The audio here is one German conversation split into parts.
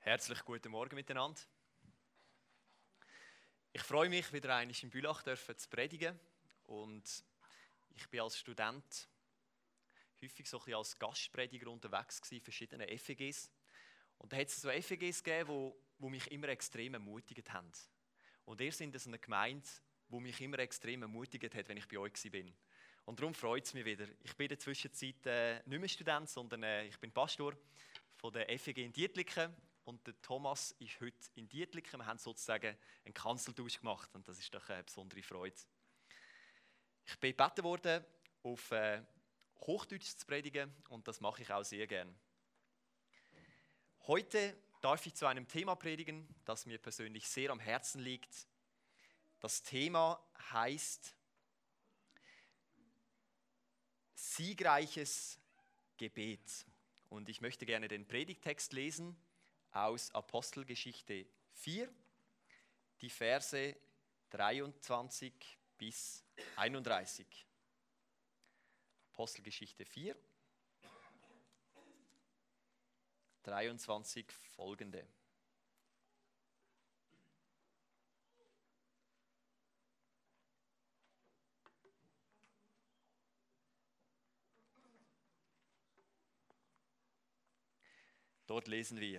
Herzlich guten Morgen miteinander. Ich freue mich, wieder einmal in Bülach zu predigen. Und ich bin als Student häufig so ein bisschen als Gastprediger unterwegs gewesen, in verschiedenen FEGs. Und da hat es so FEGs gegeben, die mich immer extrem ermutigt haben. Und ihr seid so eine Gemeinde, die mich immer extrem ermutigt hat, wenn ich bei euch war. Und darum freut es mich wieder. Ich bin in der Zwischenzeit nicht mehr Student, sondern ich bin Pastor von der FEG in Dietliken. Und der Thomas ist heute in Dietliken. Wir haben sozusagen einen Kanzeltausch gemacht und das ist doch eine besondere Freude. Ich bin gebeten worden, auf Hochdeutsch zu predigen und das mache ich auch sehr gern. Heute darf ich zu einem Thema predigen, das mir persönlich sehr am Herzen liegt. Das Thema heißt siegreiches Gebet. Und ich möchte gerne den Predigttext lesen aus Apostelgeschichte 4, die Verse 23 bis 31. Apostelgeschichte 4, 23 folgende. Dort lesen wir: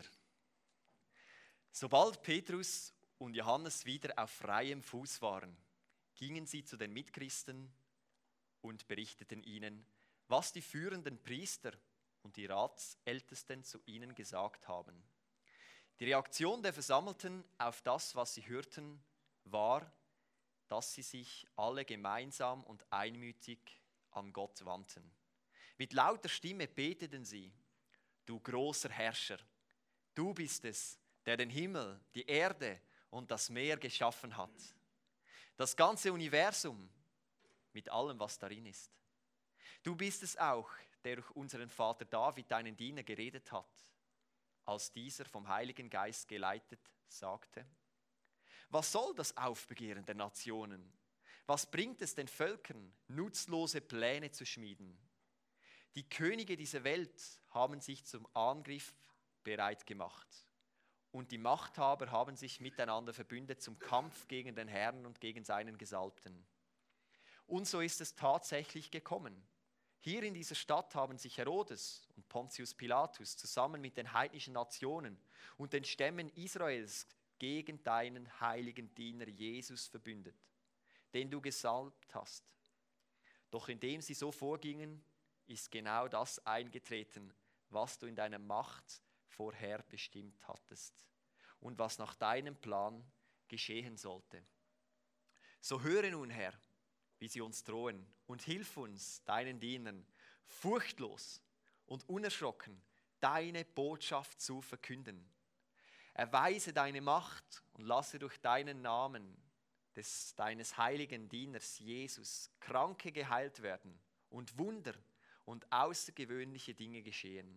Sobald Petrus und Johannes wieder auf freiem Fuß waren, gingen sie zu den Mitchristen und berichteten ihnen, was die führenden Priester und die Ratsältesten zu ihnen gesagt haben. Die Reaktion der Versammelten auf das, was sie hörten, war, dass sie sich alle gemeinsam und einmütig an Gott wandten. Mit lauter Stimme beteten sie: Du großer Herrscher, du bist es, der den Himmel, die Erde und das Meer geschaffen hat. Das ganze Universum mit allem, was darin ist. Du bist es auch, der durch unseren Vater David, deinen Diener, geredet hat, als dieser vom Heiligen Geist geleitet sagte: Was soll das Aufbegehren der Nationen? Was bringt es den Völkern, nutzlose Pläne zu schmieden? Die Könige dieser Welt haben sich zum Angriff bereit gemacht. Und die Machthaber haben sich miteinander verbündet zum Kampf gegen den Herrn und gegen seinen Gesalbten. Und so ist es tatsächlich gekommen. Hier in dieser Stadt haben sich Herodes und Pontius Pilatus zusammen mit den heidnischen Nationen und den Stämmen Israels gegen deinen heiligen Diener Jesus verbündet, den du gesalbt hast. Doch indem sie so vorgingen, ist genau das eingetreten, was du in deiner Macht vorher bestimmt hattest und was nach deinem Plan geschehen sollte. So höre nun, Herr, wie sie uns drohen, und hilf uns, deinen Dienern, furchtlos und unerschrocken deine Botschaft zu verkünden. Erweise deine Macht und lasse durch deinen Namen deines heiligen Dieners Jesus Kranke geheilt werden und Wunder und außergewöhnliche Dinge geschehen.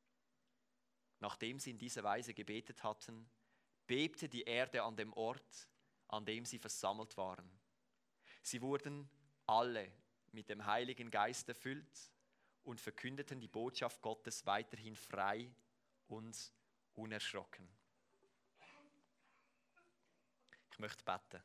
Nachdem sie in dieser Weise gebetet hatten, bebte die Erde an dem Ort, an dem sie versammelt waren. Sie wurden alle mit dem Heiligen Geist erfüllt und verkündeten die Botschaft Gottes weiterhin frei und unerschrocken. Ich möchte beten.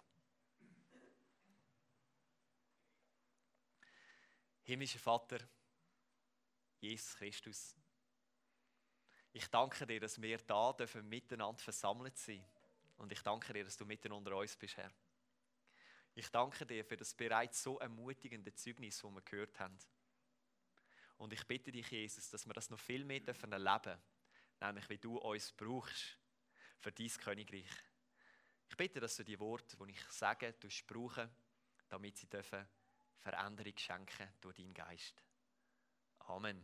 Himmlischer Vater, Jesus Christus, ich danke dir, dass wir da miteinander versammelt sind. Und ich danke dir, dass du mitten unter uns bist, Herr. Ich danke dir für das bereits so ermutigende Zeugnis, das wir gehört haben. Und ich bitte dich, Jesus, dass wir das noch viel mehr erleben dürfen, nämlich wie du uns brauchst für dein Königreich. Ich bitte, dass du die Worte, die ich sage, brauchen, damit sie Veränderung schenken durch deinen Geist. Amen.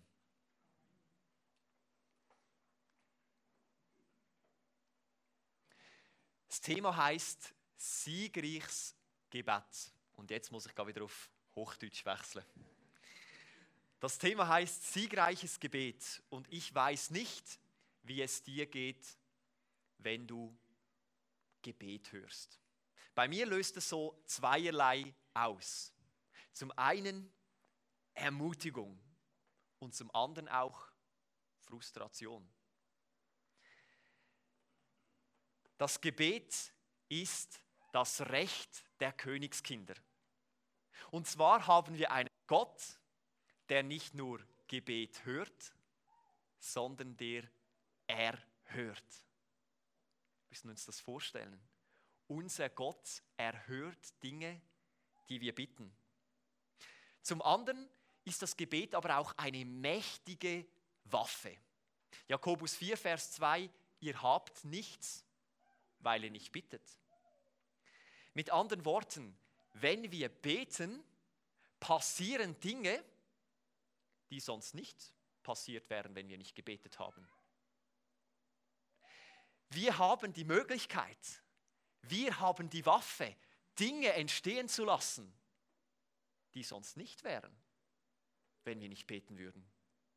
Das Thema heisst siegreiches Gebet. Und jetzt muss ich wieder auf Hochdeutsch wechseln. Das Thema heißt siegreiches Gebet. Und ich weiß nicht, wie es dir geht, wenn du Gebet hörst. Bei mir löst es so zweierlei aus. Zum einen Ermutigung und zum anderen auch Frustration. Das Gebet ist das Recht der Königskinder. Und zwar haben wir einen Gott, der nicht nur Gebet hört, sondern der erhört. Wir müssen uns das vorstellen. Unser Gott erhört Dinge, die wir bitten. Zum anderen ist das Gebet aber auch eine mächtige Waffe. Jakobus 4, Vers 2, ihr habt nichts, weil ihr nicht bittet. Mit anderen Worten, wenn wir beten, passieren Dinge, die sonst nicht passiert wären, wenn wir nicht gebetet haben. Wir haben die Möglichkeit, wir haben die Waffe, Dinge entstehen zu lassen, die sonst nicht wären, wenn wir nicht beten würden.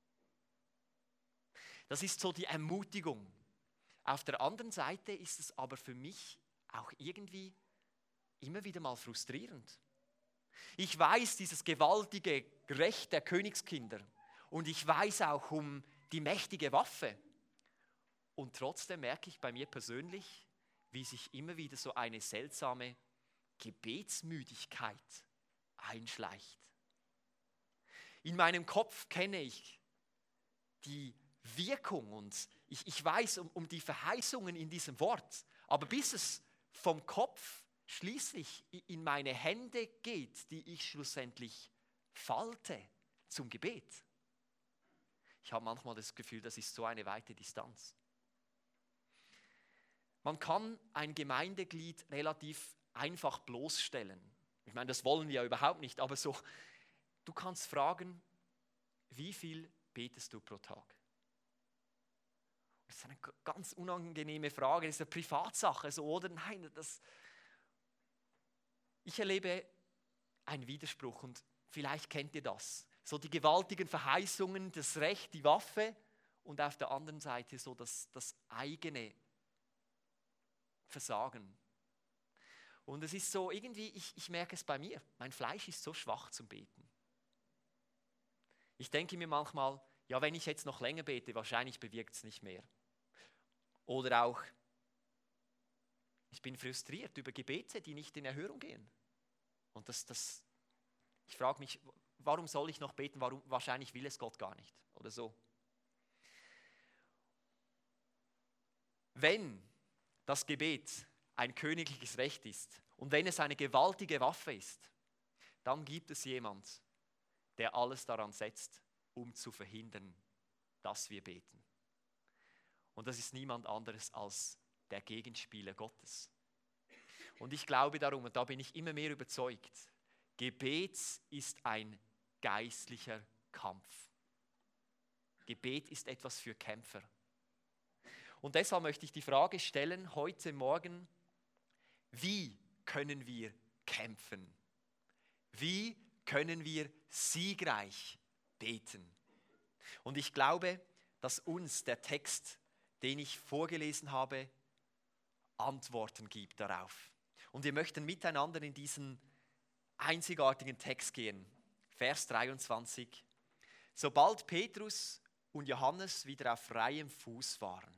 Das ist so die Ermutigung. Auf der anderen Seite ist es aber für mich auch irgendwie immer wieder mal frustrierend. Ich weiß dieses gewaltige Recht der Königskinder und ich weiß auch um die mächtige Waffe. Und trotzdem merke ich bei mir persönlich, wie sich immer wieder so eine seltsame Gebetsmüdigkeit einschleicht. In meinem Kopf kenne ich die Wirkung und ich weiß um die Verheißungen in diesem Wort, aber bis es vom Kopf schließlich in meine Hände geht, die ich schlussendlich falte zum Gebet. Ich habe manchmal das Gefühl, das ist so eine weite Distanz. Man kann ein Gemeindeglied relativ einfach bloßstellen. Ich meine, das wollen wir ja überhaupt nicht, aber so, du kannst fragen, wie viel betest du pro Tag? Das ist eine ganz unangenehme Frage, das ist eine Privatsache, so oder nein. Ich erlebe einen Widerspruch und vielleicht kennt ihr das. So die gewaltigen Verheißungen, das Recht, die Waffe und auf der anderen Seite so das eigene Versagen. Und es ist so irgendwie, ich merke es bei mir, mein Fleisch ist so schwach zum Beten. Ich denke mir manchmal, ja, wenn ich jetzt noch länger bete, wahrscheinlich bewirkt es nicht mehr. Oder auch, ich bin frustriert über Gebete, die nicht in Erhörung gehen. Und ich frage mich, warum soll ich noch beten? Wahrscheinlich will es Gott gar nicht. Oder so. Wenn das Gebet ein königliches Recht ist und wenn es eine gewaltige Waffe ist, dann gibt es jemand, der alles daran setzt, um zu verhindern, dass wir beten. Und das ist niemand anderes als der Gegenspieler Gottes. Und ich glaube darum, und da bin ich immer mehr überzeugt, Gebet ist ein geistlicher Kampf. Gebet ist etwas für Kämpfer. Und deshalb möchte ich die Frage stellen, heute Morgen, wie können wir kämpfen? Wie können wir siegreich beten? Und ich glaube, dass uns der Text, den ich vorgelesen habe, Antworten gibt darauf. Und wir möchten miteinander in diesen einzigartigen Text gehen. Vers 23. Sobald Petrus und Johannes wieder auf freiem Fuß waren.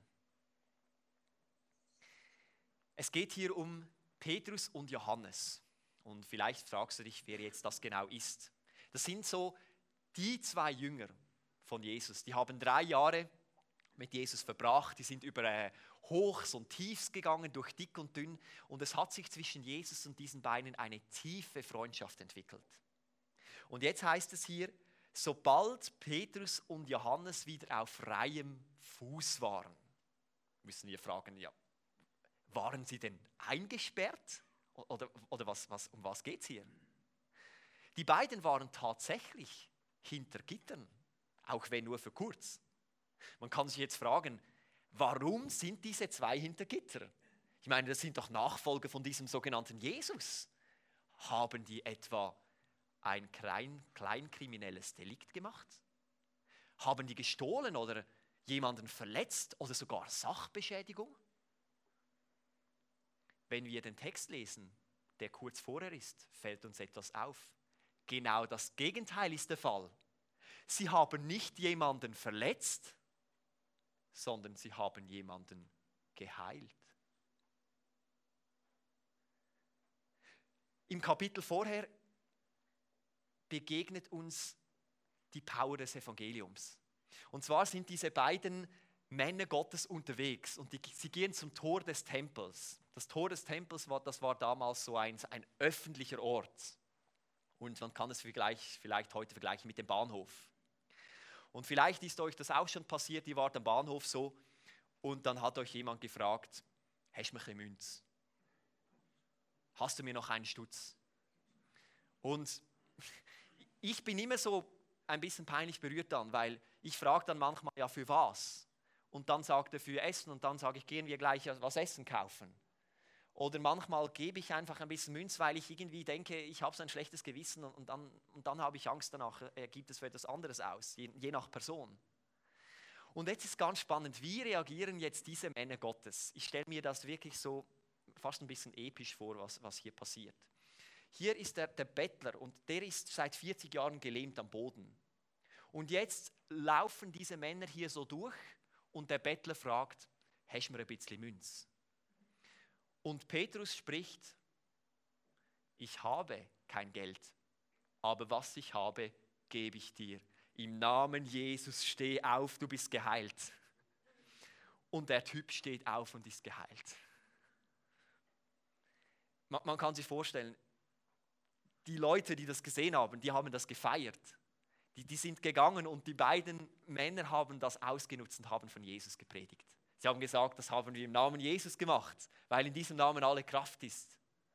Es geht hier um Petrus und Johannes. Und vielleicht fragst du dich, wer jetzt das genau ist. Das sind so die zwei Jünger von Jesus. Die haben 3 Jahre mit Jesus verbracht. Die sind über Hochs und Tiefs gegangen, durch dick und dünn. Und es hat sich zwischen Jesus und diesen beiden eine tiefe Freundschaft entwickelt. Und jetzt heißt es hier, sobald Petrus und Johannes wieder auf freiem Fuß waren, müssen wir fragen, ja, waren sie denn eingesperrt? Oder um was geht es hier? Die beiden waren tatsächlich hinter Gittern, auch wenn nur für kurz. Man kann sich jetzt fragen, warum sind diese zwei hinter Gitter? Ich meine, das sind doch Nachfolger von diesem sogenannten Jesus. Haben die etwa ein kleinkriminelles Delikt gemacht? Haben die gestohlen oder jemanden verletzt oder sogar Sachbeschädigung? Wenn wir den Text lesen, der kurz vorher ist, fällt uns etwas auf. Genau das Gegenteil ist der Fall. Sie haben nicht jemanden verletzt, sondern sie haben jemanden geheilt. Im Kapitel vorher begegnet uns die Power des Evangeliums. Und zwar sind diese beiden Männer Gottes unterwegs und sie gehen zum Tor des Tempels. Das Tor des Tempels war damals so ein öffentlicher Ort. Und man kann es vielleicht heute vergleichen mit dem Bahnhof. Und vielleicht ist euch das auch schon passiert, ihr wart am Bahnhof so und dann hat euch jemand gefragt, hast du mir ein bisschen Münz? Hast du mir noch einen Stutz? Und ich bin immer so ein bisschen peinlich berührt dann, weil ich frage dann manchmal, ja für was? Und dann sagt er für Essen und dann sage ich, gehen wir gleich was Essen kaufen. Oder manchmal gebe ich einfach ein bisschen Münz, weil ich irgendwie denke, ich habe so ein schlechtes Gewissen und dann habe ich Angst danach, er gibt es für etwas anderes aus, je nach Person. Und jetzt ist ganz spannend, wie reagieren jetzt diese Männer Gottes? Ich stelle mir das wirklich so fast ein bisschen episch vor, was hier passiert. Hier ist der Bettler und der ist seit 40 Jahren gelähmt am Boden. Und jetzt laufen diese Männer hier so durch und der Bettler fragt, hast du mir ein bisschen Münz? Und Petrus spricht, ich habe kein Geld, aber was ich habe, gebe ich dir. Im Namen Jesus, steh auf, du bist geheilt. Und der Typ steht auf und ist geheilt. Man kann sich vorstellen, die Leute, die das gesehen haben, die haben das gefeiert. Die sind gegangen und die beiden Männer haben das ausgenutzt und haben von Jesus gepredigt. Sie haben gesagt, das haben wir im Namen Jesus gemacht, weil in diesem Namen alle Kraft ist.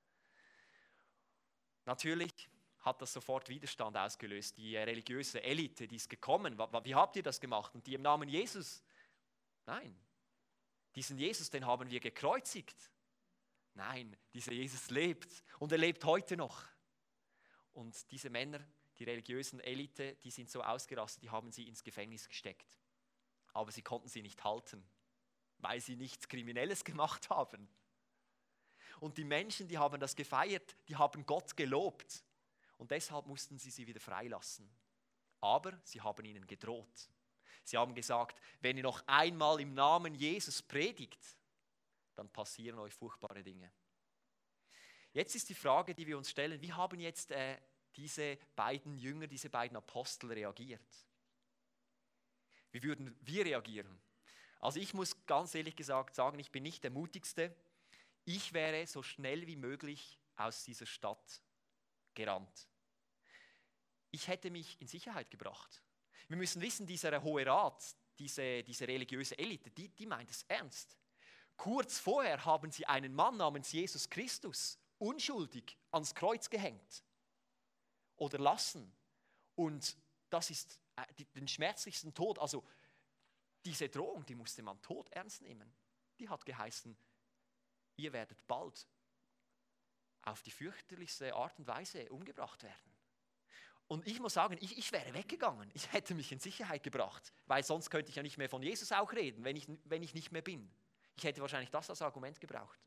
Natürlich hat das sofort Widerstand ausgelöst. Die religiöse Elite, die ist gekommen. Wie habt ihr das gemacht? Und die im Namen Jesus? Nein. Diesen Jesus, den haben wir gekreuzigt. Nein, dieser Jesus lebt und er lebt heute noch. Und diese Männer, die religiösen Elite, die sind so ausgerastet, die haben sie ins Gefängnis gesteckt. Aber sie konnten sie nicht halten, weil sie nichts Kriminelles gemacht haben. Und die Menschen, die haben das gefeiert, die haben Gott gelobt. Und deshalb mussten sie wieder freilassen. Aber sie haben ihnen gedroht. Sie haben gesagt, wenn ihr noch einmal im Namen Jesus predigt, dann passieren euch furchtbare Dinge. Jetzt ist die Frage, die wir uns stellen, wie haben jetzt diese beiden Jünger, diese beiden Apostel reagiert? Wie würden wir reagieren? Also ich muss ganz ehrlich gesagt sagen, ich bin nicht der Mutigste. Ich wäre so schnell wie möglich aus dieser Stadt gerannt. Ich hätte mich in Sicherheit gebracht. Wir müssen wissen, dieser Hohe Rat, diese religiöse Elite, die meint es ernst. Kurz vorher haben sie einen Mann namens Jesus Christus unschuldig ans Kreuz gehängt oder lassen. Und das ist den schmerzlichsten Tod. Also diese Drohung, die musste man todernst nehmen. Die hat geheißen, ihr werdet bald auf die fürchterlichste Art und Weise umgebracht werden. Und ich muss sagen, ich wäre weggegangen. Ich hätte mich in Sicherheit gebracht, weil sonst könnte ich ja nicht mehr von Jesus auch reden, wenn ich nicht mehr bin. Ich hätte wahrscheinlich das als Argument gebraucht.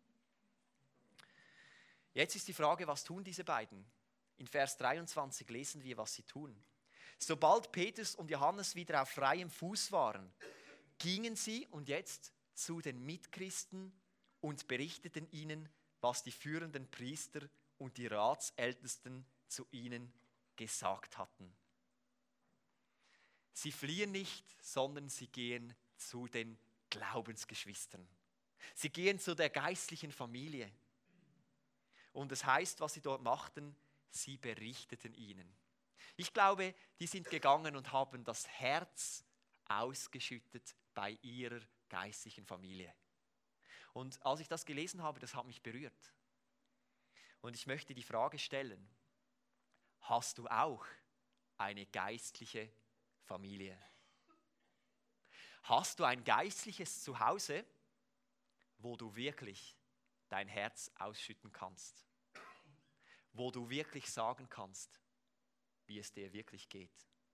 Jetzt ist die Frage, was tun diese beiden? In Vers 23 lesen wir, was sie tun. Sobald Petrus und Johannes wieder auf freiem Fuß waren, gingen sie und jetzt zu den Mitchristen und berichteten ihnen, was die führenden Priester und die Ratsältesten zu ihnen gesagt hatten. Sie fliehen nicht, sondern sie gehen zu den Glaubensgeschwistern. Sie gehen zu der geistlichen Familie. Und es heißt, was sie dort machten, sie berichteten ihnen. Ich glaube, die sind gegangen und haben das Herz ausgeschüttet bei ihrer geistlichen Familie. Und als ich das gelesen habe, das hat mich berührt. Und ich möchte die Frage stellen, hast du auch eine geistliche Familie? Hast du ein geistliches Zuhause, wo du wirklich dein Herz ausschütten kannst? Wo du wirklich sagen kannst, wie es dir wirklich geht?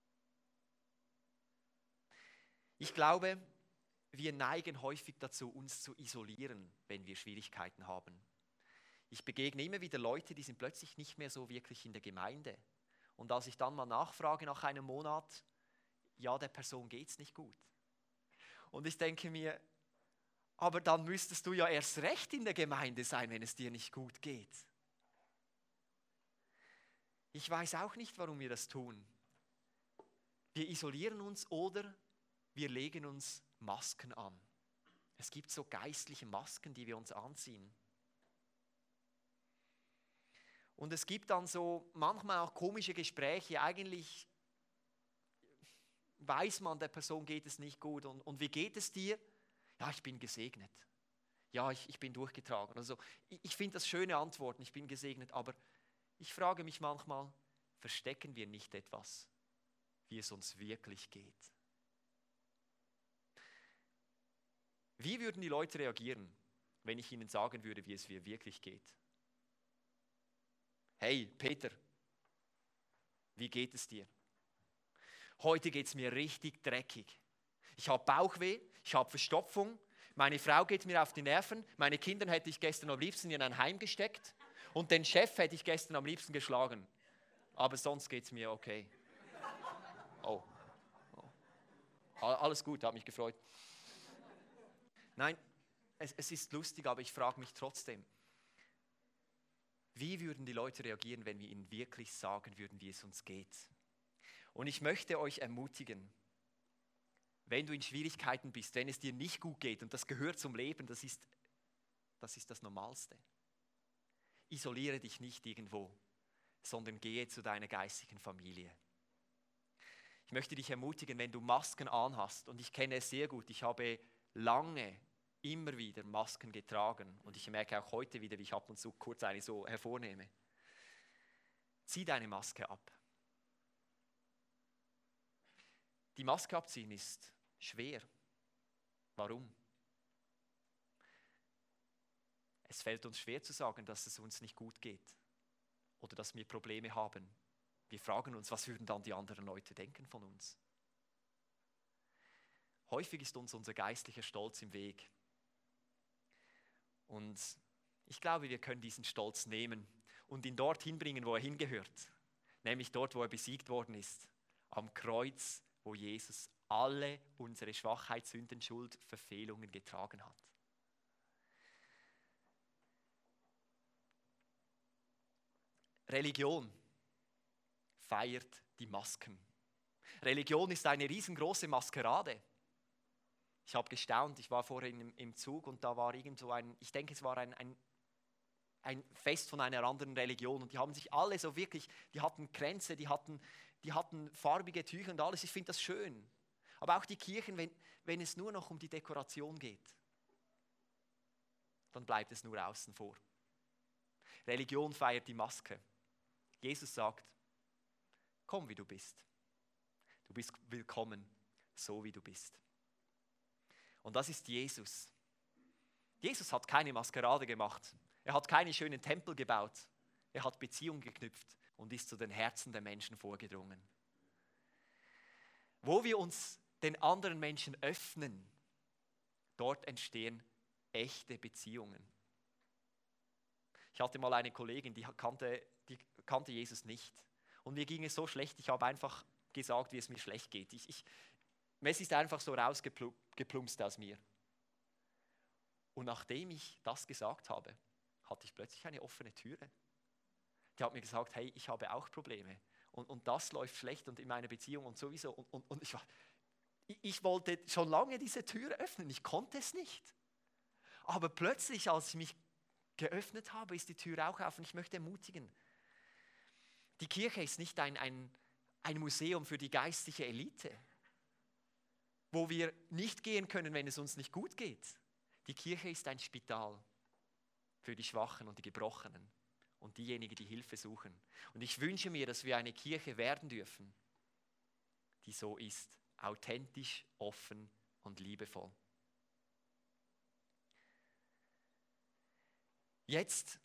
Ich glaube, wir neigen häufig dazu, uns zu isolieren, wenn wir Schwierigkeiten haben. Ich begegne immer wieder Leute, die sind plötzlich nicht mehr so wirklich in der Gemeinde. Und als ich dann mal nachfrage nach einem Monat, ja, der Person geht es nicht gut. Und ich denke mir, aber dann müsstest du ja erst recht in der Gemeinde sein, wenn es dir nicht gut geht. Ich weiß auch nicht, warum wir das tun. Wir isolieren uns oder wir legen uns Masken an. Es gibt so geistliche Masken, die wir uns anziehen. Und es gibt dann so manchmal auch komische Gespräche. Eigentlich weiß man, der Person geht es nicht gut. Und wie geht es dir? Ja, ich bin gesegnet. Ja, ich bin durchgetragen. Also ich finde das schöne Antworten, ich bin gesegnet. Aber ich frage mich manchmal, verstecken wir nicht etwas, wie es uns wirklich geht? Wie würden die Leute reagieren, wenn ich ihnen sagen würde, wie es mir wirklich geht? Hey, Peter, wie geht es dir? Heute geht es mir richtig dreckig. Ich habe Bauchweh, ich habe Verstopfung, meine Frau geht mir auf die Nerven, meine Kinder hätte ich gestern am liebsten in ein Heim gesteckt und den Chef hätte ich gestern am liebsten geschlagen. Aber sonst geht es mir okay. Oh. Alles gut, hat mich gefreut. Nein, es ist lustig, aber ich frage mich trotzdem, wie würden die Leute reagieren, wenn wir ihnen wirklich sagen würden, wie es uns geht? Und ich möchte euch ermutigen, wenn du in Schwierigkeiten bist, wenn es dir nicht gut geht, und das gehört zum Leben, das ist das Normalste. Isoliere dich nicht irgendwo, sondern gehe zu deiner geistigen Familie. Ich möchte dich ermutigen, wenn du Masken anhast, und ich kenne es sehr gut, ich habe lange immer wieder Masken getragen und ich merke auch heute wieder, wie ich ab und zu kurz eine so hervornehme. Zieh deine Maske ab. Die Maske abziehen ist schwer. Warum? Es fällt uns schwer zu sagen, dass es uns nicht gut geht oder dass wir Probleme haben. Wir fragen uns, was würden dann die anderen Leute denken von uns? Häufig ist uns unser geistlicher Stolz im Weg. Und ich glaube, wir können diesen Stolz nehmen und ihn dorthin bringen, wo er hingehört. Nämlich dort, wo er besiegt worden ist. Am Kreuz, wo Jesus alle unsere Schwachheit, Sünden, Schuld, Verfehlungen getragen hat. Religion feiert die Masken. Religion ist eine riesengroße Maskerade. Ich habe gestaunt, ich war vorhin im Zug und da war irgend so ich denke es war ein Fest von einer anderen Religion und die haben sich alle so wirklich, die hatten Kränze, die hatten farbige Tücher und alles, ich finde das schön. Aber auch die Kirchen, wenn es nur noch um die Dekoration geht, dann bleibt es nur außen vor. Religion feiert die Maske. Jesus sagt, komm wie du bist. Du bist willkommen, so wie du bist. Und das ist Jesus. Jesus hat keine Maskerade gemacht. Er hat keine schönen Tempel gebaut. Er hat Beziehungen geknüpft und ist zu den Herzen der Menschen vorgedrungen. Wo wir uns den anderen Menschen öffnen, dort entstehen echte Beziehungen. Ich hatte mal eine Kollegin, die kannte Jesus nicht. Und mir ging es so schlecht, ich habe einfach gesagt, wie es mir schlecht geht. Es ist einfach so rausgeplumpst aus mir. Und nachdem ich das gesagt habe, hatte ich plötzlich eine offene Türe. Die hat mir gesagt, hey, ich habe auch Probleme. Und das läuft schlecht und in meiner Beziehung und sowieso. Und ich wollte schon lange diese Tür öffnen, ich konnte es nicht. Aber plötzlich, als ich mich geöffnet habe, ist die Tür auch auf und ich möchte ermutigen. Die Kirche ist nicht ein Museum für die geistliche Elite, wo wir nicht gehen können, wenn es uns nicht gut geht. Die Kirche ist ein Spital für die Schwachen und die Gebrochenen und diejenigen, die Hilfe suchen. Und ich wünsche mir, dass wir eine Kirche werden dürfen, die so ist, authentisch, offen und liebevoll. Jetzt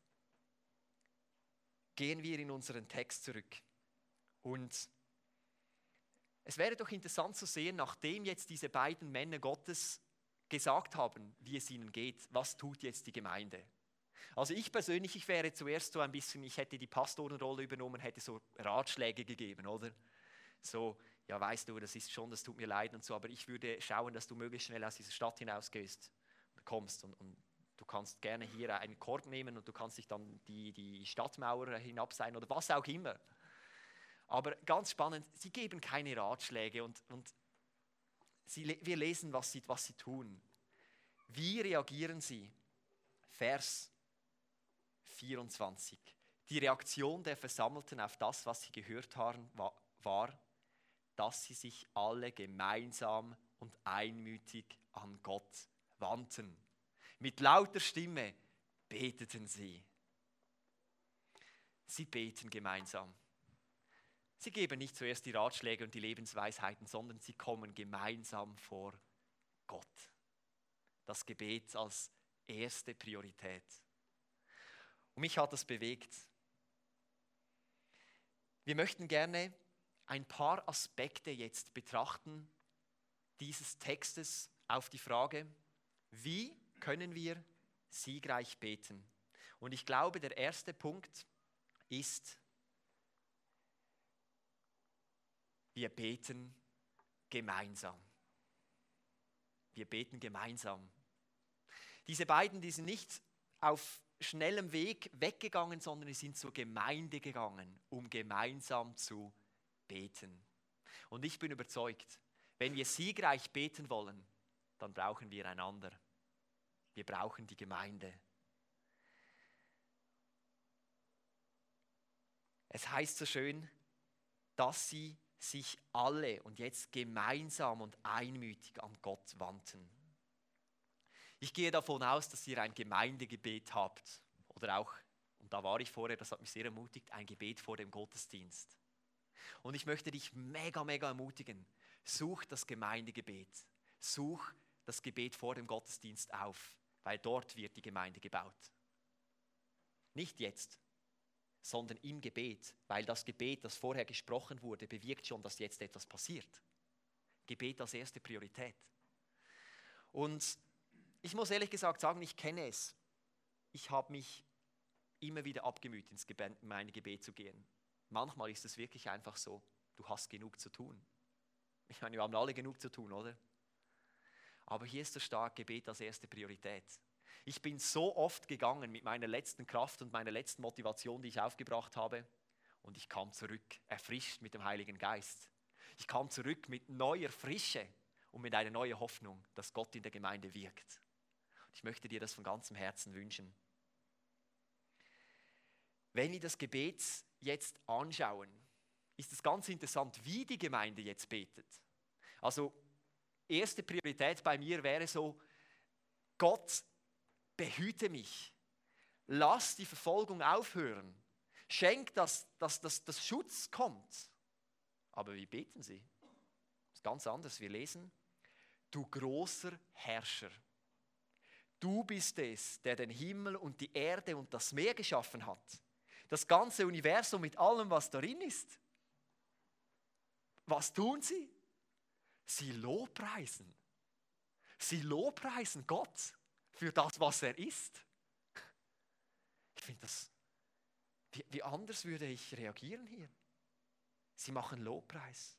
gehen wir in unseren Text zurück und es wäre doch interessant zu sehen, nachdem jetzt diese beiden Männer Gottes gesagt haben, wie es ihnen geht, was tut jetzt die Gemeinde? Also ich persönlich, ich wäre zuerst so ein bisschen, ich hätte die Pastorenrolle übernommen, hätte so Ratschläge gegeben, oder? So, ja weißt du, das ist schon, das tut mir leid und so, aber ich würde schauen, dass du möglichst schnell aus dieser Stadt hinausgehst, kommst und du kannst gerne hier einen Korb nehmen und du kannst dich dann die Stadtmauer hinab sein oder was auch immer. Aber ganz spannend, sie geben keine Ratschläge und wir lesen, was sie tun. Wie reagieren sie? Vers 24. Die Reaktion der Versammelten auf das, was sie gehört haben, war, dass sie sich alle gemeinsam und einmütig an Gott wandten. Mit lauter Stimme beteten sie. Sie beten gemeinsam. Sie geben nicht zuerst die Ratschläge und die Lebensweisheiten, sondern sie kommen gemeinsam vor Gott. Das Gebet als erste Priorität. Und mich hat das bewegt. Wir möchten gerne ein paar Aspekte jetzt betrachten dieses Textes auf die Frage, wie können wir siegreich beten? Und ich glaube, der erste Punkt ist, wir beten gemeinsam. Wir beten gemeinsam. Diese beiden, die sind nicht auf schnellem Weg weggegangen, sondern die sind zur Gemeinde gegangen, um gemeinsam zu beten. Und ich bin überzeugt, wenn wir siegreich beten wollen, dann brauchen wir einander. Wir brauchen die Gemeinde. Es heißt so schön, dass sie sich alle und jetzt gemeinsam und einmütig an Gott wandten. Ich gehe davon aus, dass ihr ein Gemeindegebet habt oder auch, und da war ich vorher, das hat mich sehr ermutigt, ein Gebet vor dem Gottesdienst. Und ich möchte dich mega ermutigen, such das Gemeindegebet, such das Gebet vor dem Gottesdienst auf, weil dort wird die Gemeinde gebaut. Nicht jetzt, sondern im Gebet, weil das Gebet, das vorher gesprochen wurde, bewirkt schon, dass jetzt etwas passiert. Gebet als erste Priorität. Und ich muss ehrlich gesagt sagen, ich kenne es. Ich habe mich immer wieder abgemüht, ins Gemeindegebet zu gehen. Manchmal ist es wirklich einfach so, du hast genug zu tun. Ich meine, wir haben alle genug zu tun, oder? Aber hier ist das starke Gebet als erste Priorität. Ich bin so oft gegangen mit meiner letzten Kraft und meiner letzten Motivation, die ich aufgebracht habe, und ich kam zurück, erfrischt mit dem Heiligen Geist. Ich kam zurück mit neuer Frische und mit einer neuen Hoffnung, dass Gott in der Gemeinde wirkt. Ich möchte dir das von ganzem Herzen wünschen. Wenn wir das Gebet jetzt anschauen, ist es ganz interessant, wie die Gemeinde jetzt betet. Also, erste Priorität bei mir wäre so, Gott, behüte mich. Lass die Verfolgung aufhören. Schenk, dass Schutz kommt. Aber wie beten sie? Das ist ganz anders. Wir lesen, du großer Herrscher. Du bist es, der den Himmel und die Erde und das Meer geschaffen hat. Das ganze Universum mit allem, was darin ist. Was tun sie? Sie lobpreisen. Sie lobpreisen Gott für das, was er ist. Ich finde das, wie anders würde ich reagieren hier? Sie machen Lobpreis.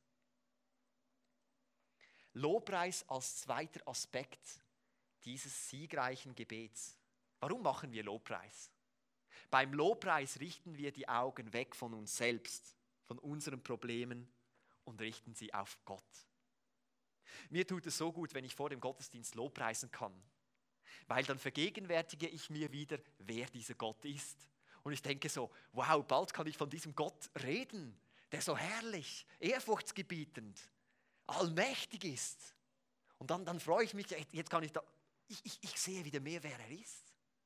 Lobpreis als zweiter Aspekt dieses siegreichen Gebets. Warum machen wir Lobpreis? Beim Lobpreis richten wir die Augen weg von uns selbst, von unseren Problemen und richten sie auf Gott. Mir tut es so gut, wenn ich vor dem Gottesdienst lobpreisen kann, weil dann vergegenwärtige ich mir wieder, wer dieser Gott ist. Und ich denke so, wow, bald kann ich von diesem Gott reden, der so herrlich, ehrfurchtsgebietend, allmächtig ist. Und dann freue ich mich, jetzt kann ich ich sehe wieder mehr, wer er ist.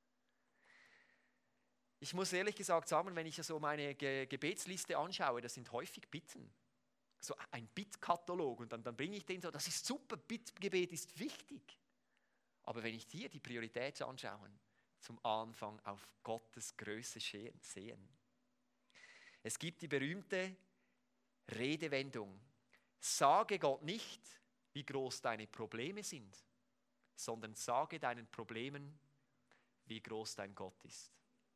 Ich muss ehrlich gesagt sagen, wenn ich so meine Gebetsliste anschaue, das sind häufig Bitten. So ein Bittkatalog und dann bringe ich den so, das ist super, Bittgebet ist wichtig. Aber wenn ich hier die Priorität anschaue, zum Anfang auf Gottes Größe sehen. Es gibt die berühmte Redewendung, sage Gott nicht, wie groß deine Probleme sind, sondern sage deinen Problemen, wie groß dein Gott ist.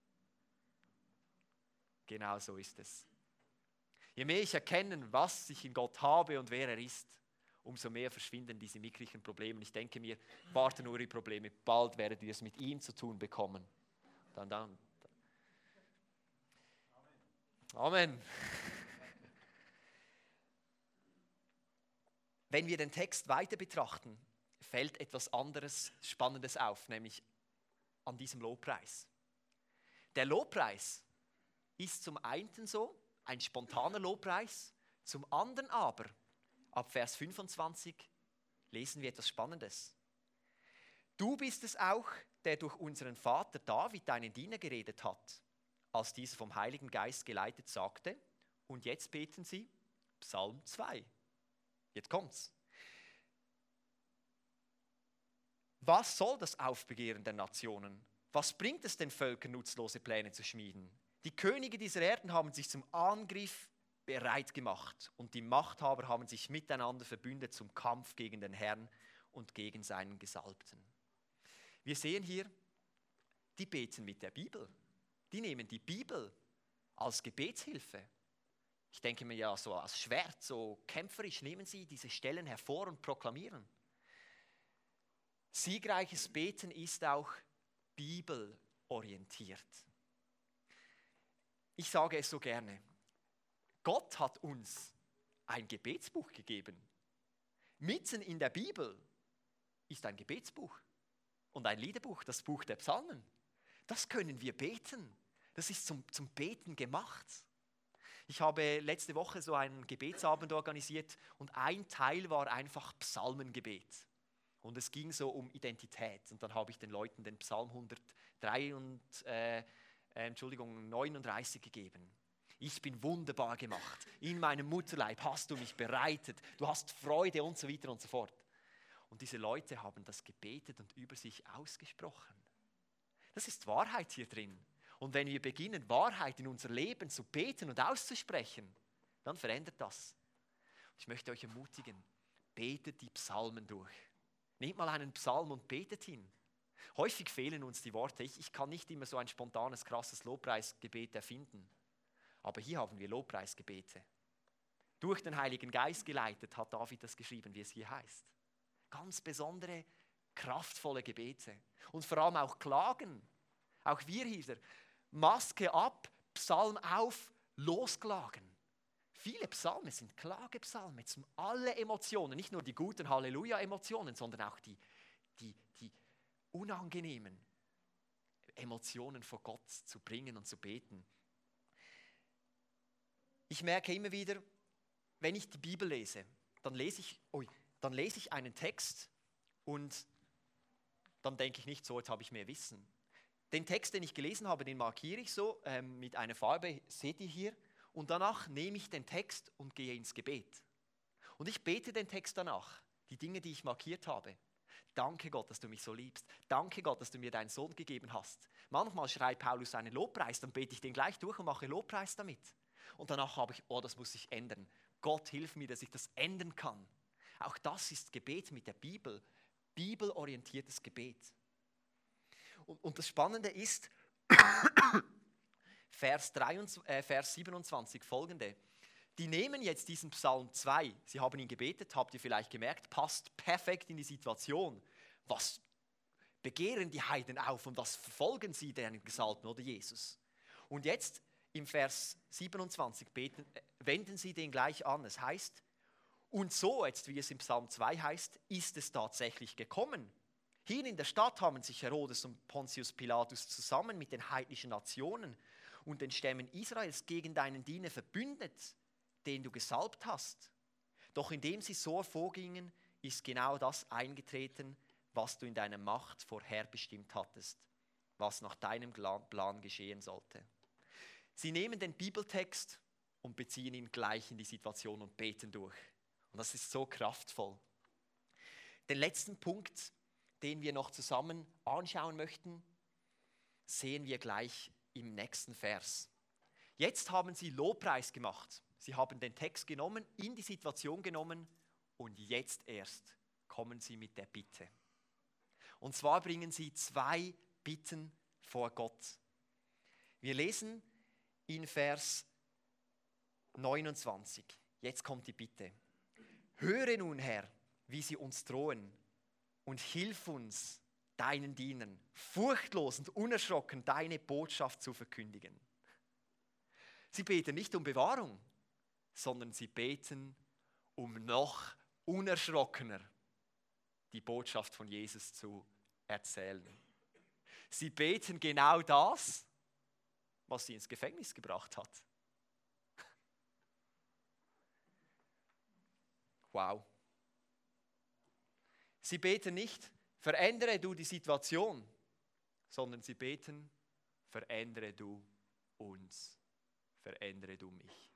Genau so ist es. Je mehr ich erkenne, was ich in Gott habe und wer er ist, umso mehr verschwinden diese mickrigen Probleme. Ich denke mir, warte nur die Probleme, bald werdet ihr es mit ihm zu tun bekommen. Dann. Amen. Wenn wir den Text weiter betrachten, fällt etwas anderes Spannendes auf, nämlich an diesem Lobpreis. Der Lobpreis ist zum einen so ein spontaner Lobpreis, zum anderen aber, ab Vers 25, lesen wir etwas Spannendes. Du bist es auch, der durch unseren Vater David, deinen Diener, geredet hat, als dieser vom Heiligen Geist geleitet sagte, und jetzt beten sie Psalm 2. Jetzt kommt's. Was soll das Aufbegehren der Nationen? Was bringt es den Völkern, nutzlose Pläne zu schmieden? Die Könige dieser Erden haben sich zum Angriff bereit gemacht und die Machthaber haben sich miteinander verbündet zum Kampf gegen den Herrn und gegen seinen Gesalbten. Wir sehen hier, die beten mit der Bibel. Die nehmen die Bibel als Gebetshilfe. Ich denke mir ja, so als Schwert, so kämpferisch nehmen sie diese Stellen hervor und proklamieren. Siegreiches Beten ist auch bibelorientiert. Ich sage es so gerne, Gott hat uns ein Gebetsbuch gegeben. Mitten in der Bibel ist ein Gebetsbuch und ein Liederbuch, das Buch der Psalmen. Das können wir beten. Das ist zum Beten gemacht. Ich habe letzte Woche so einen Gebetsabend organisiert und ein Teil war einfach Psalmengebet. Und es ging so um Identität. Und dann habe ich den Leuten den Psalm 39 gegeben. Ich bin wunderbar gemacht. In meinem Mutterleib hast du mich bereitet. Du hast Freude und so weiter und so fort. Und diese Leute haben das gebetet und über sich ausgesprochen. Das ist Wahrheit hier drin. Und wenn wir beginnen, Wahrheit in unser Leben zu beten und auszusprechen, dann verändert das. Ich möchte euch ermutigen, betet die Psalmen durch. Nehmt mal einen Psalm und betet ihn. Häufig fehlen uns die Worte. Ich kann nicht immer so ein spontanes, krasses Lobpreisgebet erfinden. Aber hier haben wir Lobpreisgebete. Durch den Heiligen Geist geleitet hat David das geschrieben, wie es hier heißt. Ganz besondere, kraftvolle Gebete. Und vor allem auch Klagen. Auch wir hier. Maske ab, Psalm auf, losklagen. Viele Psalmen sind Klagepsalmen, zum alle Emotionen, nicht nur die guten Halleluja-Emotionen, sondern auch die unangenehmen Emotionen vor Gott zu bringen und zu beten. Ich merke immer wieder, wenn ich die Bibel lese, dann lese ich einen Text und dann denke ich nicht so, jetzt habe ich mehr Wissen. Den Text, den ich gelesen habe, den markiere ich so mit einer Farbe, seht ihr hier. Und danach nehme ich den Text und gehe ins Gebet. Und ich bete den Text danach, die Dinge, die ich markiert habe. Danke Gott, dass du mich so liebst. Danke Gott, dass du mir deinen Sohn gegeben hast. Manchmal schreibt Paulus einen Lobpreis, dann bete ich den gleich durch und mache Lobpreis damit. Und danach habe ich, das muss ich ändern. Gott, hilf mir, dass ich das ändern kann. Auch das ist Gebet mit der Bibel. Bibelorientiertes Gebet. Und das Spannende ist, Vers 27 folgende. Die nehmen jetzt diesen Psalm 2, sie haben ihn gebetet, habt ihr vielleicht gemerkt, passt perfekt in die Situation. Was begehren die Heiden auf und was verfolgen sie den Gesalbten oder Jesus? Und jetzt im Vers 27 wenden sie den gleich an. Es heißt, und so, jetzt wie es im Psalm 2 heißt, ist es tatsächlich gekommen. Hier in der Stadt haben sich Herodes und Pontius Pilatus zusammen mit den heidnischen Nationen und den Stämmen Israels gegen deinen Diener verbündet, den du gesalbt hast. Doch indem sie so vorgingen, ist genau das eingetreten, was du in deiner Macht vorherbestimmt hattest, was nach deinem Plan geschehen sollte. Sie nehmen den Bibeltext und beziehen ihn gleich in die Situation und beten durch. Und das ist so kraftvoll. Den letzten Punkt, den wir noch zusammen anschauen möchten, sehen wir gleich im nächsten Vers. Jetzt haben sie Lobpreis gemacht. Sie haben den Text genommen, in die Situation genommen und jetzt erst kommen sie mit der Bitte. Und zwar bringen sie 2 Bitten vor Gott. Wir lesen in Vers 29. Jetzt kommt die Bitte. Höre nun, Herr, wie sie uns drohen und hilf uns, deinen Dienern, furchtlos und unerschrocken deine Botschaft zu verkündigen. Sie beten nicht um Bewahrung, sondern sie beten um noch unerschrockener die Botschaft von Jesus zu erzählen. Sie beten genau das, was sie ins Gefängnis gebracht hat. Wow. Sie beten nicht, verändere du die Situation, sondern sie beten, verändere du uns, verändere du mich.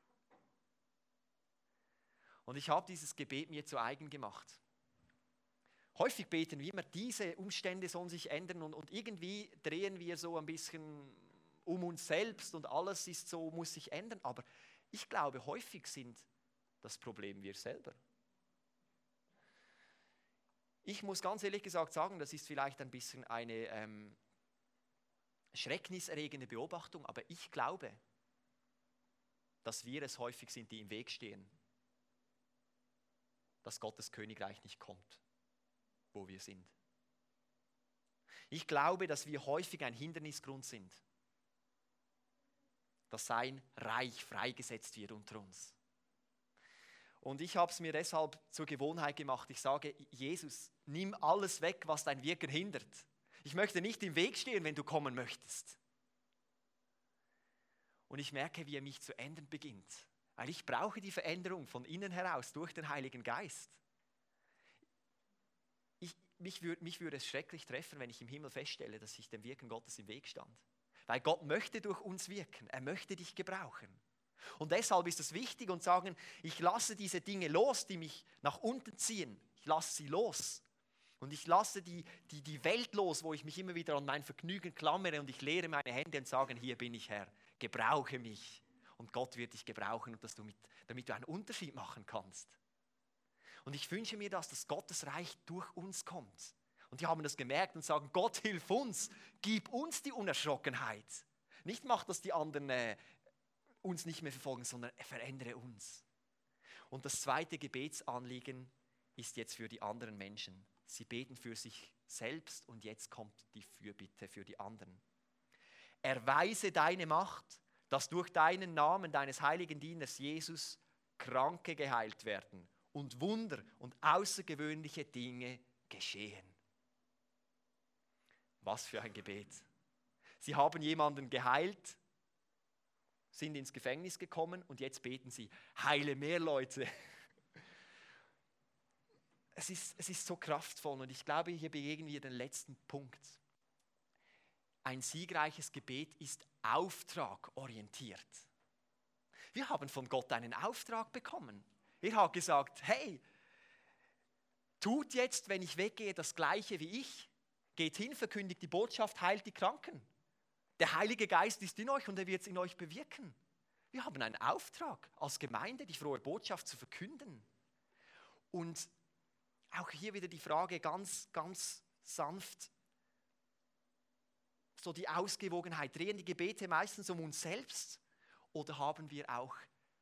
Und ich habe dieses Gebet mir zu eigen gemacht. Häufig beten wir immer, diese Umstände sollen sich ändern und irgendwie drehen wir so ein bisschen um uns selbst und alles ist so, muss sich ändern. Aber ich glaube, häufig sind das Problem wir selber. Ich muss ganz ehrlich gesagt sagen, das ist vielleicht ein bisschen eine schreckniserregende Beobachtung, aber ich glaube, dass wir es häufig sind, die im Weg stehen, dass Gottes Königreich nicht kommt, wo wir sind. Ich glaube, dass wir häufig ein Hindernisgrund sind, dass sein Reich freigesetzt wird unter uns. Und ich habe es mir deshalb zur Gewohnheit gemacht. Ich sage, Jesus, nimm alles weg, was dein Wirken hindert. Ich möchte nicht im Weg stehen, wenn du kommen möchtest. Und ich merke, wie er mich zu ändern beginnt. Weil ich brauche die Veränderung von innen heraus durch den Heiligen Geist. Mich würde es schrecklich treffen, wenn ich im Himmel feststelle, dass ich dem Wirken Gottes im Weg stand. Weil Gott möchte durch uns wirken. Er möchte dich gebrauchen. Und deshalb ist es wichtig und sagen, ich lasse diese Dinge los, die mich nach unten ziehen. Ich lasse sie los. Und ich lasse die Welt los, wo ich mich immer wieder an mein Vergnügen klammere und ich leere meine Hände und sage, hier bin ich Herr, gebrauche mich. Und Gott wird dich gebrauchen, und damit du einen Unterschied machen kannst. Und ich wünsche mir, dass Gottes Reich durch uns kommt. Und die haben das gemerkt und sagen, Gott, hilf uns, gib uns die Unerschrockenheit. Nicht mach, dass die anderen uns nicht mehr verfolgen, sondern verändere uns. Und das zweite Gebetsanliegen ist jetzt für die anderen Menschen. Sie beten für sich selbst und jetzt kommt die Fürbitte für die anderen. Erweise deine Macht, dass durch deinen Namen deines heiligen Dieners Jesus Kranke geheilt werden und Wunder und außergewöhnliche Dinge geschehen. Was für ein Gebet. Sie haben jemanden geheilt, sind ins Gefängnis gekommen und jetzt beten sie, heile mehr Leute. Es ist so kraftvoll und ich glaube, hier begegnen wir den letzten Punkt. Ein siegreiches Gebet ist auftragorientiert. Wir haben von Gott einen Auftrag bekommen. Er hat gesagt, hey, tut jetzt, wenn ich weggehe, das Gleiche wie ich. Geht hin, verkündigt die Botschaft, heilt die Kranken. Der Heilige Geist ist in euch und er wird es in euch bewirken. Wir haben einen Auftrag als Gemeinde, die frohe Botschaft zu verkünden. Und auch hier wieder die Frage ganz, ganz sanft, so die Ausgewogenheit. Drehen die Gebete meistens um uns selbst oder haben wir auch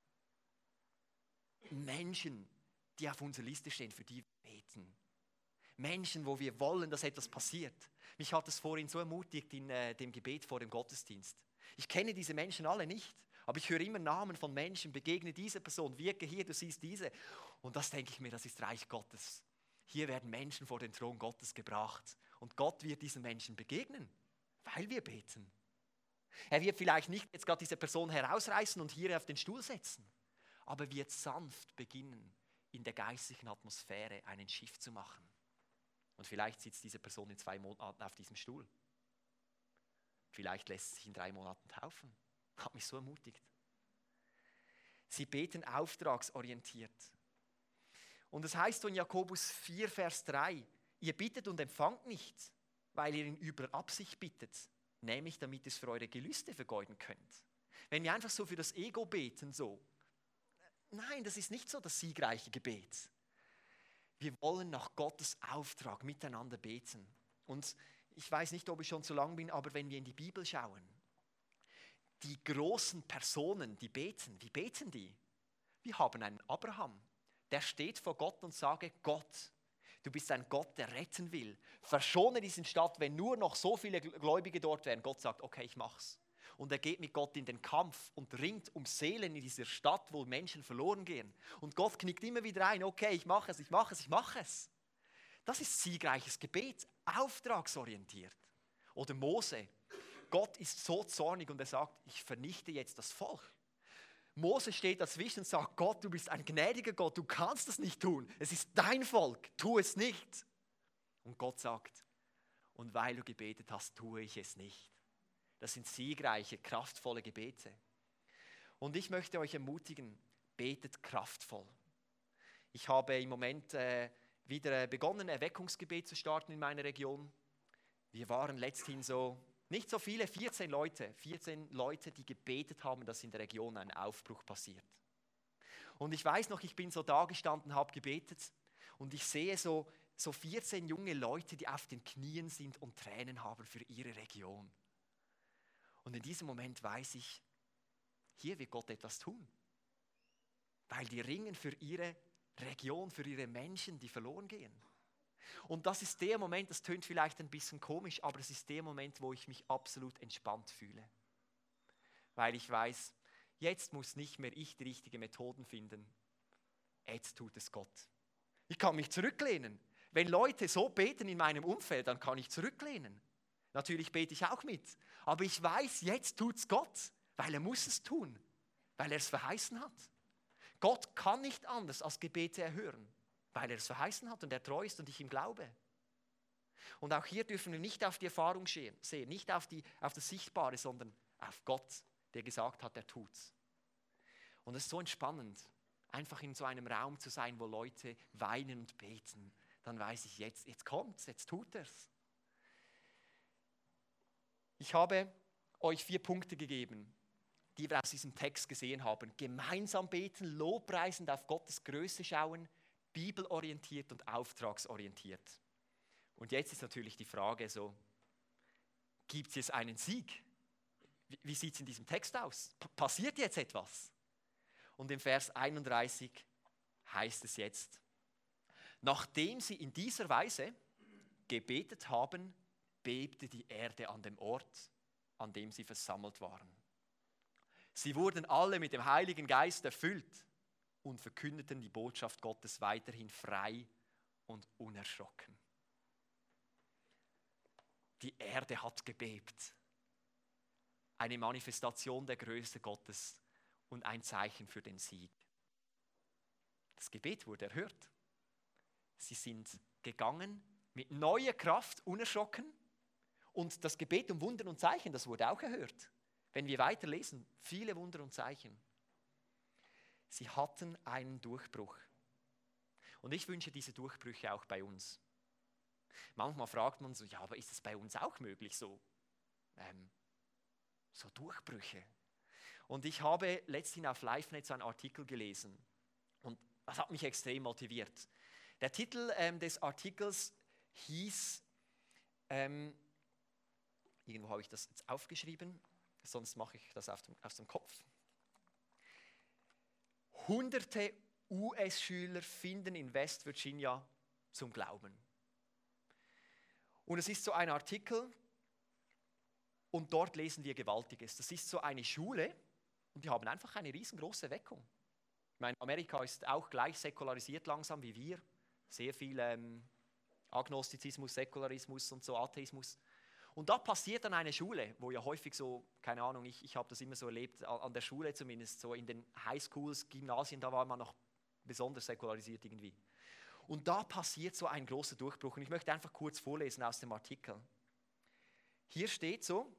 Menschen, die auf unserer Liste stehen, für die wir beten? Menschen, wo wir wollen, dass etwas passiert. Mich hat es vorhin so ermutigt in dem Gebet vor dem Gottesdienst. Ich kenne diese Menschen alle nicht, aber ich höre immer Namen von Menschen, begegne diese Person, wirke hier, du siehst diese. Und das denke ich mir, das ist Reich Gottes. Hier werden Menschen vor den Thron Gottes gebracht und Gott wird diesen Menschen begegnen, weil wir beten. Er wird vielleicht nicht jetzt gerade diese Person herausreißen und hier auf den Stuhl setzen, aber wird sanft beginnen, in der geistlichen Atmosphäre einen Shift zu machen. Und vielleicht sitzt diese Person in 2 Monaten auf diesem Stuhl. Vielleicht lässt sie sich in 3 Monaten taufen. Hat mich so ermutigt. Sie beten auftragsorientiert. Und es heißt in Jakobus 4, Vers 3, ihr bittet und empfangt nicht, weil ihr in übler Absicht bittet, nämlich damit ihr es für eure Gelüste vergeuden könnt. Wenn wir einfach so für das Ego beten, so, nein, das ist nicht so das siegreiche Gebet. Wir wollen nach Gottes Auftrag miteinander beten. Und ich weiß nicht, ob ich schon zu lang bin, aber wenn wir in die Bibel schauen, die großen Personen, die beten, wie beten die? Wir haben einen Abraham, der steht vor Gott und sagt, Gott, du bist ein Gott, der retten will. Verschone diese Stadt, wenn nur noch so viele Gläubige dort wären. Gott sagt, okay, ich mach's. und er geht mit Gott in den Kampf und ringt um Seelen in dieser Stadt, wo Menschen verloren gehen. Und Gott knickt immer wieder ein, okay, ich mache es, ich mache es, ich mache es. Das ist siegreiches Gebet, auftragsorientiert. Oder Mose. Gott ist so zornig und er sagt, ich vernichte jetzt das Volk. Mose steht dazwischen und sagt, Gott, du bist ein gnädiger Gott, du kannst das nicht tun. Es ist dein Volk, tu es nicht. Und Gott sagt, und weil du gebetet hast, tue ich es nicht. Das sind siegreiche, kraftvolle Gebete. Und ich möchte euch ermutigen, betet kraftvoll. Ich habe im Moment wieder begonnen, Erweckungsgebet zu starten in meiner Region. Wir waren letzthin so, nicht so viele, 14 Leute, die gebetet haben, dass in der Region ein Aufbruch passiert. Und ich weiß noch, ich bin so da gestanden, habe gebetet und ich sehe so 14 junge Leute, die auf den Knien sind und Tränen haben für ihre Region. Und in diesem Moment weiß ich, hier wird Gott etwas tun. Weil die ringen für ihre Region, für ihre Menschen, die verloren gehen. Und das ist der Moment, das tönt vielleicht ein bisschen komisch, aber es ist der Moment, wo ich mich absolut entspannt fühle. Weil ich weiß, jetzt muss nicht mehr ich die richtigen Methoden finden. Jetzt tut es Gott. Ich kann mich zurücklehnen. Wenn Leute so beten in meinem Umfeld, dann kann ich zurücklehnen. Natürlich bete ich auch mit. Aber ich weiß, jetzt tut es Gott, weil er muss es tun, weil er es verheißen hat. Gott kann nicht anders als Gebete erhören, weil er es verheißen hat und er treu ist und ich ihm glaube. Und auch hier dürfen wir nicht auf die Erfahrung sehen, nicht auf das Sichtbare, sondern auf Gott, der gesagt hat, er tut's. Und es ist so entspannend, einfach in so einem Raum zu sein, wo Leute weinen und beten. Dann weiß ich, jetzt kommt's, jetzt tut er's. Ich habe euch 4 Punkte gegeben, die wir aus diesem Text gesehen haben. Gemeinsam beten, lobpreisend auf Gottes Größe schauen, bibelorientiert und auftragsorientiert. Und jetzt ist natürlich die Frage so, gibt es jetzt einen Sieg? Wie sieht es in diesem Text aus? Passiert jetzt etwas? Und im Vers 31 heißt es jetzt, nachdem sie in dieser Weise gebetet haben, bebte die Erde an dem Ort, an dem sie versammelt waren. Sie wurden alle mit dem Heiligen Geist erfüllt und verkündeten die Botschaft Gottes weiterhin frei und unerschrocken. Die Erde hat gebebt. Eine Manifestation der Größe Gottes und ein Zeichen für den Sieg. Das Gebet wurde erhört. Sie sind gegangen mit neuer Kraft, unerschrocken. Und das Gebet um Wunder und Zeichen, das wurde auch erhört. Wenn wir weiterlesen, viele Wunder und Zeichen. Sie hatten einen Durchbruch. Und ich wünsche diese Durchbrüche auch bei uns. Manchmal fragt man so, ja, aber ist es bei uns auch möglich, so Durchbrüche? Und ich habe letztens auf LiveNet so einen Artikel gelesen und das hat mich extrem motiviert. Der Titel des Artikels hieß, irgendwo habe ich das jetzt aufgeschrieben, sonst mache ich das aus dem Kopf. Hunderte US-Schüler finden in West Virginia zum Glauben. Und es ist so ein Artikel und dort lesen wir Gewaltiges. Das ist so eine Schule und die haben einfach eine riesengroße Erweckung. Ich meine, Amerika ist auch gleich säkularisiert langsam wie wir. Sehr viel Agnostizismus, Säkularismus und so Atheismus. Und da passiert dann eine Schule, wo ja häufig so, keine Ahnung, ich habe das immer so erlebt, an der Schule zumindest, so in den Highschools, Gymnasien, da war man noch besonders säkularisiert irgendwie. Und da passiert so ein großer Durchbruch. Und ich möchte einfach kurz vorlesen aus dem Artikel. Hier steht so,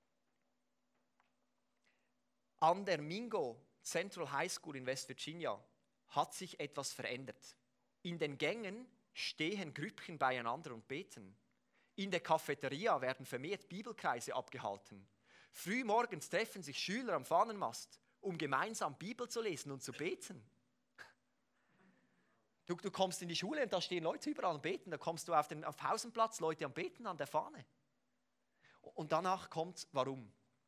an der Mingo Central High School in West Virginia hat sich etwas verändert. In den Gängen stehen Grüppchen beieinander und beten. In der Cafeteria werden vermehrt Bibelkreise abgehalten. Frühmorgens treffen sich Schüler am Fahnenmast, um gemeinsam Bibel zu lesen und zu beten. Du kommst in die Schule und da stehen Leute überall und beten. Da kommst du auf Pausenplatz, Leute am Beten an der Fahne. Und danach kommt, warum?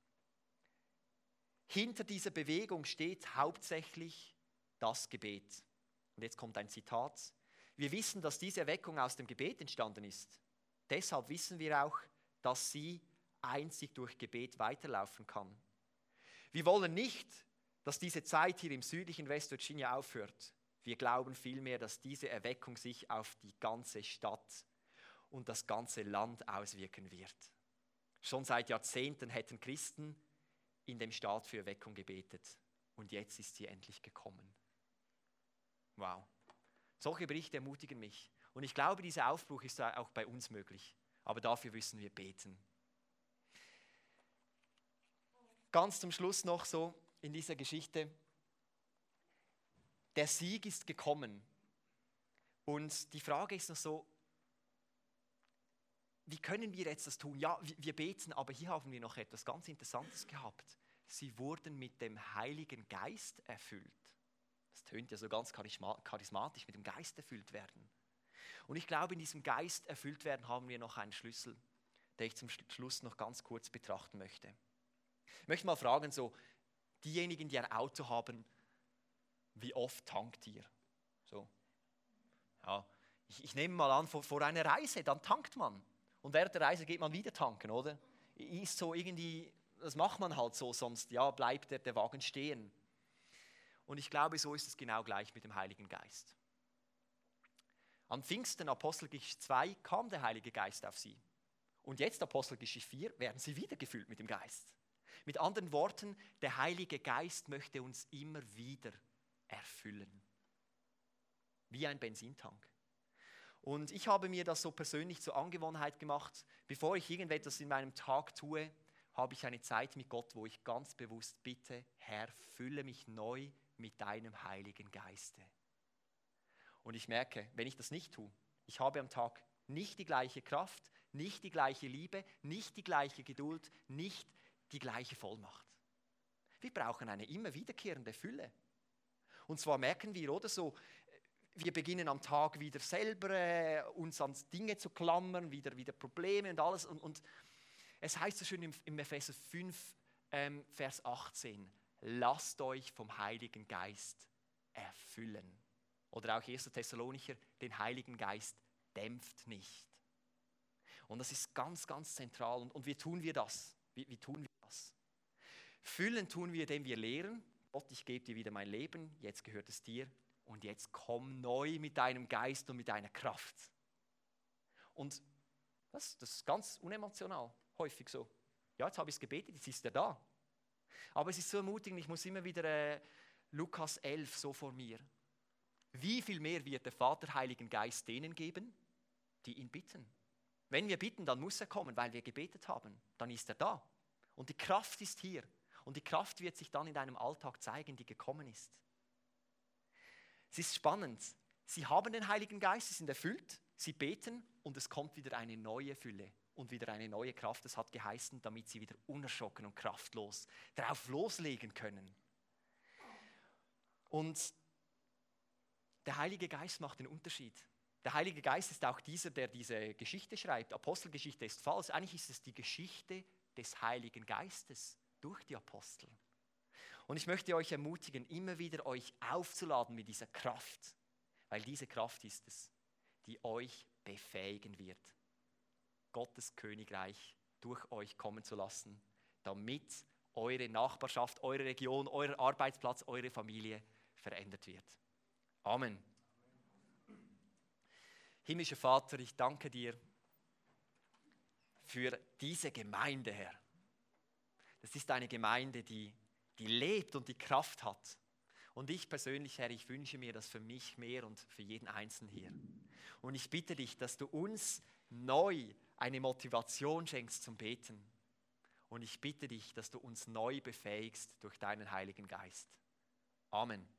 Hinter dieser Bewegung steht hauptsächlich das Gebet. Und jetzt kommt ein Zitat. Wir wissen, dass diese Erweckung aus dem Gebet entstanden ist. Deshalb wissen wir auch, dass sie einzig durch Gebet weiterlaufen kann. Wir wollen nicht, dass diese Zeit hier im südlichen West Virginia aufhört. Wir glauben vielmehr, dass diese Erweckung sich auf die ganze Stadt und das ganze Land auswirken wird. Schon seit Jahrzehnten hätten Christen in dem Staat für Erweckung gebetet und jetzt ist sie endlich gekommen. Wow. Solche Berichte ermutigen mich und ich glaube, dieser Aufbruch ist auch bei uns möglich, aber dafür müssen wir beten. Ganz zum Schluss noch so in dieser Geschichte: Der Sieg ist gekommen und die Frage ist noch so, wie können wir jetzt das tun? Ja, wir beten, aber hier haben wir noch etwas ganz Interessantes gehabt. Sie wurden mit dem Heiligen Geist erfüllt. Das tönt ja so ganz charismatisch, mit dem Geist erfüllt werden. Und ich glaube, in diesem Geist erfüllt werden haben wir noch einen Schlüssel, den ich zum Schluss noch ganz kurz betrachten möchte. Ich möchte mal fragen, so diejenigen, die ein Auto haben, wie oft tankt ihr? So. Ja, ich nehme mal an, vor einer Reise, dann tankt man. Und während der Reise geht man wieder tanken, oder? Ist so irgendwie, das macht man halt so, sonst ja, bleibt der Wagen stehen. Und ich glaube, so ist es genau gleich mit dem Heiligen Geist. Am Pfingsten, Apostelgeschichte 2, kam der Heilige Geist auf sie. Und jetzt, Apostelgeschichte 4, werden sie wieder gefüllt mit dem Geist. Mit anderen Worten, der Heilige Geist möchte uns immer wieder erfüllen. Wie ein Benzintank. Und ich habe mir das so persönlich zur Angewohnheit gemacht. Bevor ich irgendetwas in meinem Tag tue, habe ich eine Zeit mit Gott, wo ich ganz bewusst bitte, Herr, fülle mich neu mit deinem Heiligen Geiste. Und ich merke, wenn ich das nicht tue, ich habe am Tag nicht die gleiche Kraft, nicht die gleiche Liebe, nicht die gleiche Geduld, nicht die gleiche Vollmacht. Wir brauchen eine immer wiederkehrende Fülle. Und zwar merken wir, oder so, wir beginnen am Tag wieder selber uns an Dinge zu klammern, wieder Probleme und alles. Und es heißt so schön im Epheser 5, Vers 18, lasst euch vom Heiligen Geist erfüllen. Oder auch 1. Thessalonicher, den Heiligen Geist dämpft nicht. Und das ist ganz, ganz zentral. Und wie tun wir das? Wie tun wir das? Füllen tun wir, indem wir lehren. Gott, ich gebe dir wieder mein Leben, jetzt gehört es dir. Und jetzt komm neu mit deinem Geist und mit deiner Kraft. Und das ist ganz unemotional, häufig so. Ja, jetzt habe ich es gebetet, jetzt ist er da. Aber es ist so ermutigend, ich muss immer wieder Lukas 11 so vor mir. Wie viel mehr wird der Vater Heiligen Geist denen geben, die ihn bitten? Wenn wir bitten, dann muss er kommen, weil wir gebetet haben. Dann ist er da. Und die Kraft ist hier. Und die Kraft wird sich dann in deinem Alltag zeigen, die gekommen ist. Es ist spannend. Sie haben den Heiligen Geist, sie sind erfüllt, sie beten und es kommt wieder eine neue Fülle und wieder eine neue Kraft. Das hat geheißen, damit sie wieder unerschrocken und kraftlos darauf loslegen können. Und der Heilige Geist macht den Unterschied. Der Heilige Geist ist auch dieser, der diese Geschichte schreibt. Apostelgeschichte ist falsch. Eigentlich ist es die Geschichte des Heiligen Geistes durch die Apostel. Und ich möchte euch ermutigen, immer wieder euch aufzuladen mit dieser Kraft. Weil diese Kraft ist es, die euch befähigen wird, Gottes Königreich durch euch kommen zu lassen, damit eure Nachbarschaft, eure Region, euer Arbeitsplatz, eure Familie verändert wird. Amen. Himmlischer Vater, ich danke dir für diese Gemeinde, Herr. Das ist eine Gemeinde, die lebt und die Kraft hat. Und ich persönlich, Herr, ich wünsche mir das für mich mehr und für jeden Einzelnen hier. Und ich bitte dich, dass du uns neu eine Motivation schenkst zum Beten. Und ich bitte dich, dass du uns neu befähigst durch deinen Heiligen Geist. Amen.